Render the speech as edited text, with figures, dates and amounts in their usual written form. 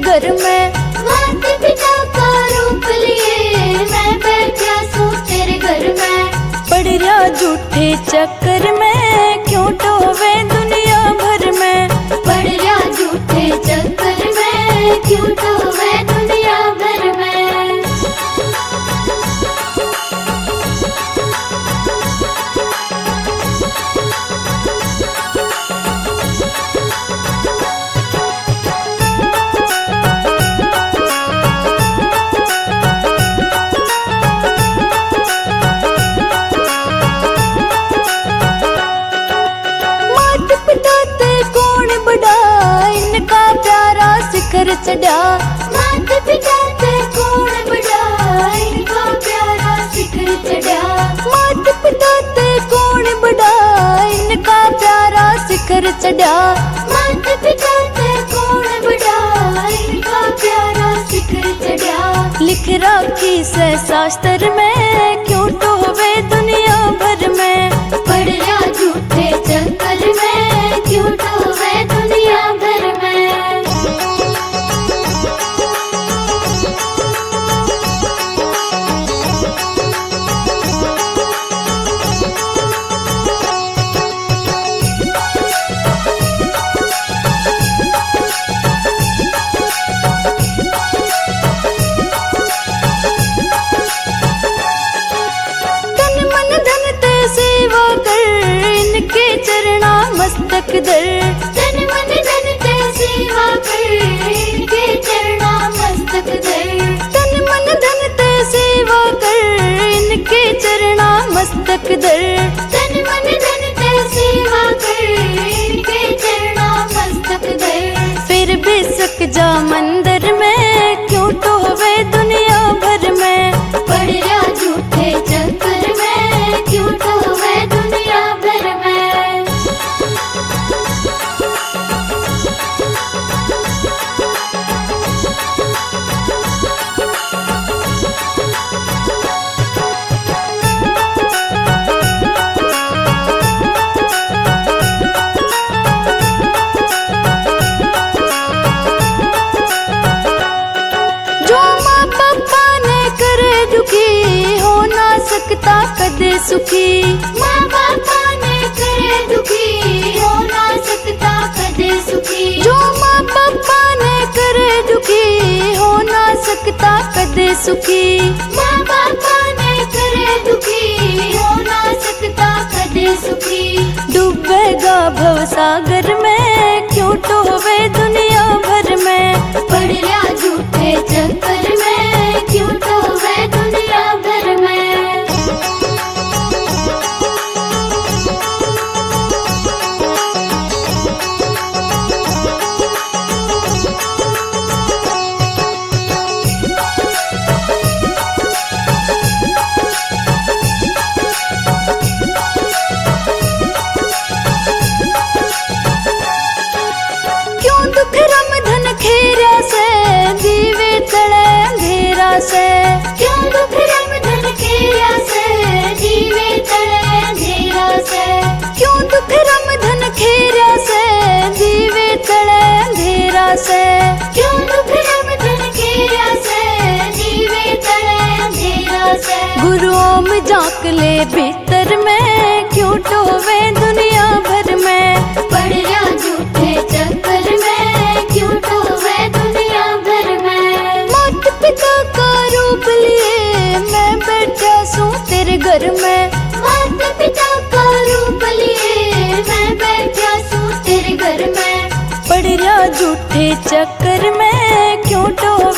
घर में। माता पिता का रूप लिए मैं बैठा सू तेरे घर में। पड़ रहा झूठे चक्कर में क्यों टोवे दुनिया भर में। पड़ रहा झूठे चक्कर में क्यों टोवे दुनिया भर में। शिखर चढ़ा माता पिता ते कौन बड़ा इनका प्यारा शिखर चढ़ा। माता पिता ते कौन बड़ा इनका प्यारा शिखर चढ़ा। माता पिता ते कौन बड़ा इनका प्यारा शिखर चढ़ा। लिख राखी से शास्त्र में क्यों टोवे दुनिया भर में। पड़ रहा झूठे चक्कर में क्यों टोवे दुनिया भर में। मस्तक दर तन मन धन ते सेवा कर इनके चरणा मस्तक दर। तन मन धन ते सेवा कर इनके चरणा मस्तक दर। तन मन धन ते सेवा कर इनके चरणा मस्तक दर। फिर भी सक जा मंदिर में क्यों टोवे दुनिया भर में। पड़ रहा झूठे चक्कर में क्यों टोवे दुनिया भर में। सकता कदे सुखी माँ बापा ने करे दुखी हो ना सकता कदे सुखी। जो माँ बापा ने करे दुखी हो ना सकता कदे सुखी। माँ बापा ने करे दुखी हो ना सकता कदे सुखी। डूबेगा भव सागर में क्यों टोवे दुनिया भर में। पड़ रहा झूठे चक्कर में क्यों टोवे दुनिया भर में। से क्यों दुख रम धन खेरा से जीवे तले अंधेरा से। क्यों दुख रम धन खेरा से जीवे तले अंधेरा से। क्यों दुख रम धन खेरा से जीवे तले अंधेरा से। गुरुओं में झांक ले भीतर में क्यों टोवे दुनिया भर में। पड़ रहा झूठे चक्कर में क्यों टोवे दुनिया भर में। माता पिता का रूप लिए मैं बैठा सू तेरे घर में। माता पिता का रूप लिए मैं बैठा सू तेरे घर में। पड़ रहा झूठे चक्कर में क्यों टोवे